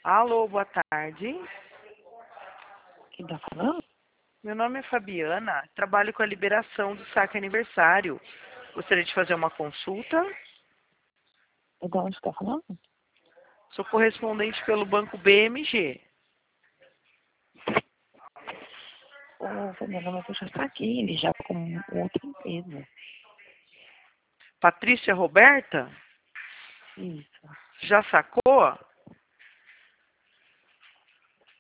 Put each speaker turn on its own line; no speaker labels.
Alô, boa tarde.
Quem tá falando?
Meu nome é Fabiana, trabalho com a liberação do saque aniversário. Gostaria de fazer uma consulta.
E de onde tá falando?
Sou correspondente pelo banco BMG.
O Fernando Matheus já está aqui, ele já com outra empresa.
Patrícia Roberta,
Isso.
já sacou?